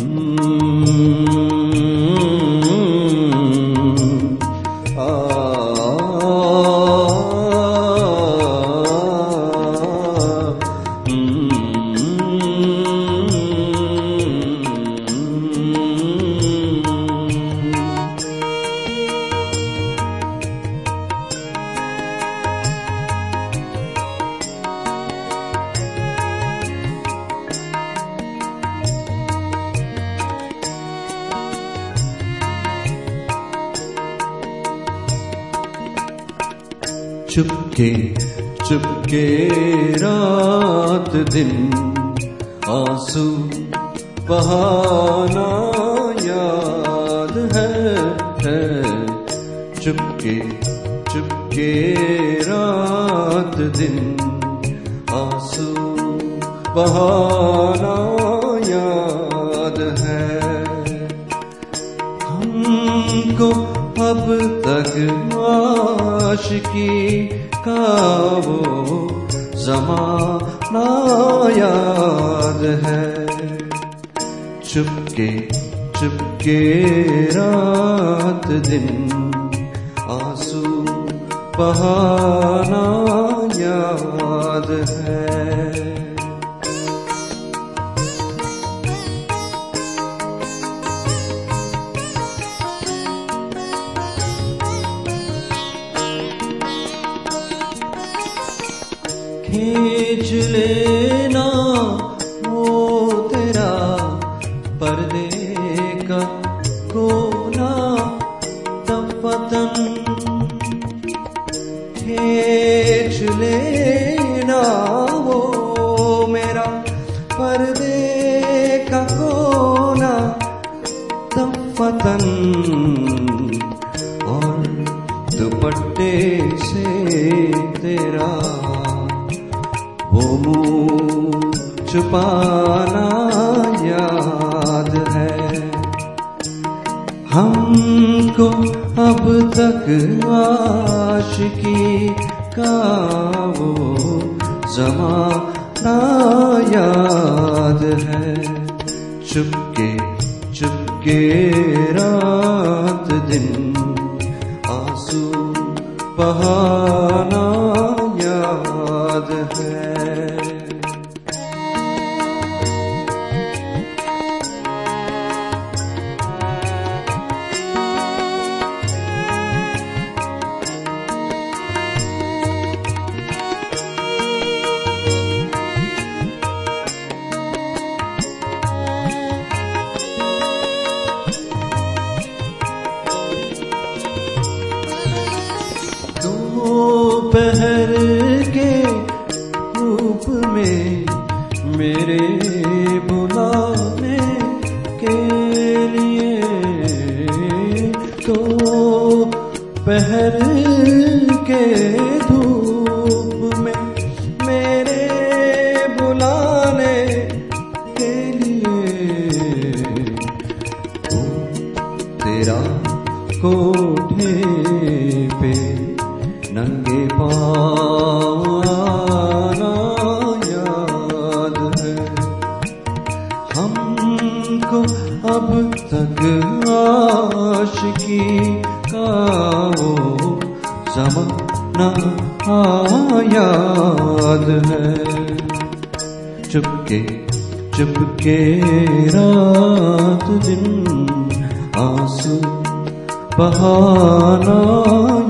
चुपके चुपके रात दिन आंसू बहाना याद है। चुपके चुपके रात दिन आंसू बहाना याद है। हमको अब तक आशिकी का वो ज़माना याद है। चुपके चुपके रात दिन आंसू बहाना याद है। खींच लेना वो तेरा पर्दे का कोना तपतन। खींच लेना वो मेरा पर्दे का कोना तपतन। और दुपट्टे से तेरा वो मुँह छुपाना याद है। हमको अब तक आशिकी का वो ज़माना याद है। चुपके चुपके रात दिन आंसू बहाना याद है। दोपहर के धूप में मेरे बुलाने के लिए दोपहर के धूप में मेरे बुलाने के लिए तेरा कोठे पे नंगे पाँव आना याद है। हमको अब तक आशिकी का वो ज़माना याद है। चुपके चुपके रात दिन आंसू बहाना